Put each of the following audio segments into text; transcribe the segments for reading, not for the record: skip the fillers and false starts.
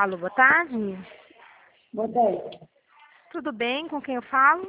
Alô, boa tarde. Boa tarde. Tudo bem? Com quem eu falo?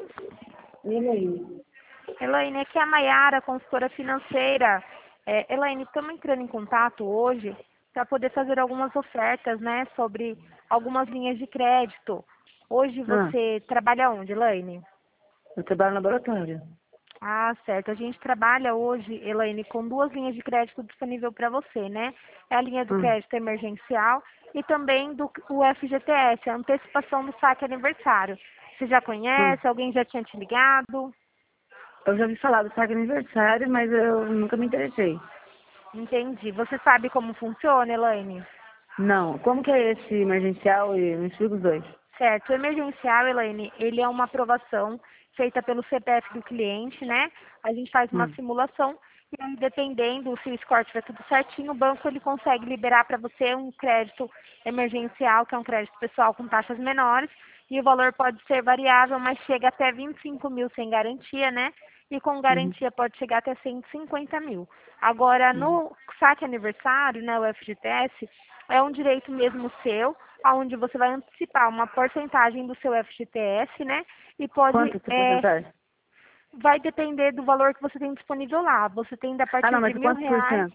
E aí? Elaine, aqui é a Maiara, consultora financeira. Elaine, estamos entrando em contato hoje para poder fazer algumas ofertas, né, sobre algumas linhas de crédito. Hoje Ah, você trabalha onde, Elaine? eu trabalho no laboratório. Ah, certo. A gente trabalha hoje, Elaine, com duas linhas de crédito disponível para você, né? É a linha do Ah, crédito emergencial e também do o FGTS, a antecipação do saque aniversário. Você já ah. conhece? Alguém já tinha te ligado? Eu já ouvi falar do saque aniversário, mas eu nunca me interessei. Entendi. Você sabe como funciona, Elaine? Não. Como que é esse emergencial e me explica os dois? Certo. O emergencial, Elaine, ele é uma aprovação feita pelo CPF do cliente, né? A gente faz uma Hum. simulação e aí, dependendo se o score estiver tudo certinho, o banco ele consegue liberar para você um crédito emergencial, que é um crédito pessoal com taxas menores, e o valor pode ser variável, mas chega até 25 mil sem garantia, né? E com Uhum. garantia pode chegar até 150 mil. Agora, Uhum. no saque aniversário, né, o FGTS, é um direito mesmo seu, onde você vai antecipar uma porcentagem do seu FGTS, né? E pode, Quanto essa porcentagem? vai depender do valor que você tem disponível lá. Você tem a Ah, partir não, de mas mil quantos por reais. cento?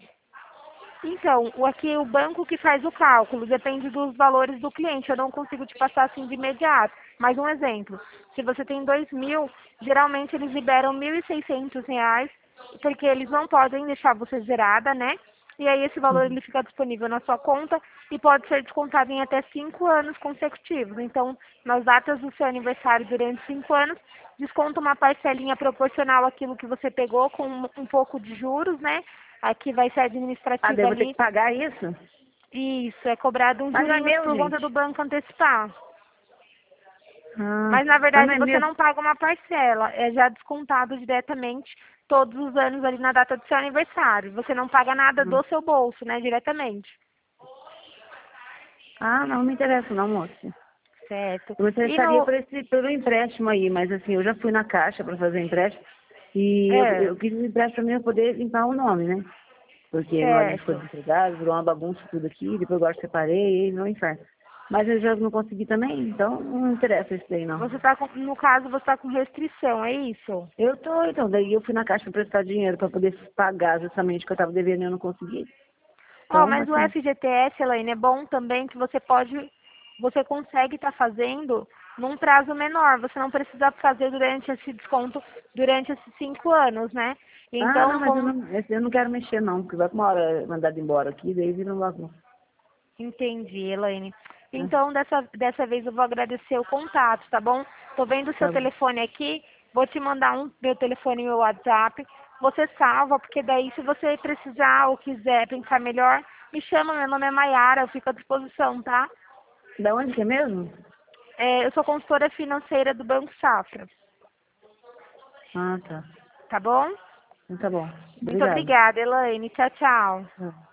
Então, aqui o banco que faz o cálculo, depende dos valores do cliente. Eu não consigo te passar assim de imediato. Mas um exemplo, se você tem 2.000, geralmente eles liberam R$ 1.600, porque eles não podem deixar você zerada, né? E aí esse valor Uhum. ele fica disponível na sua conta e pode ser descontado em até 5 anos consecutivos. Então, nas datas do seu aniversário durante 5 anos, desconta uma parcelinha proporcional àquilo que você pegou com um pouco de juros, né? Aqui vai ser Ah, daí administrativo eu vou ter que ali. pagar isso? Isso, é cobrado uns Mas não é jurinhos meu, por conta gente. do banco antecipar. Ah, Mas na mas não verdade é você meu. não paga uma parcela, é já descontado diretamente todos os anos ali na data do seu aniversário. Você não paga nada Hum. do seu bolso, né, diretamente. Ah, não me interessa não, moça. Certo. Eu me E interessaria no. por pelo empréstimo aí, mas assim, eu já fui na caixa para fazer empréstimo e É, eu queria um empréstimo para mim eu poder limpar o nome, né? Porque meu marido ficou certo. desempregado, virou uma bagunça tudo aqui, depois agora separei e não inferno. Mas eu já não consegui também, então não interessa isso daí não. Você tá com, no caso, você está com restrição, é isso? Eu tô, então, daí eu fui na caixa para prestar dinheiro para poder pagar justamente o que eu estava devendo e eu não consegui. Ó, Então, mas o assim, FGTS, Elaine, é bom também que você consegue estar fazendo num prazo menor. Você não precisa fazer durante esse desconto durante esses 5 anos, né? ah, não, Então, mas como eu não quero mexer não, porque vai com uma hora mandado embora aqui, daí vira um bagunça, entendi, Elaine. né? Então, dessa vez eu vou agradecer o contato, tá bom? Tô vendo o seu Tá bom. telefone aqui, vou te mandar meu telefone e meu WhatsApp. Você salva, porque daí se você precisar ou quiser pensar melhor, me chama, meu nome é Maiara, eu fico à disposição, tá? Da onde que é mesmo? Eu sou consultora financeira do Banco Safra, Ah, tá. tá bom? Então tá bom. Muito Obrigada. obrigada, Elaine. Tchau, tchau. Tá.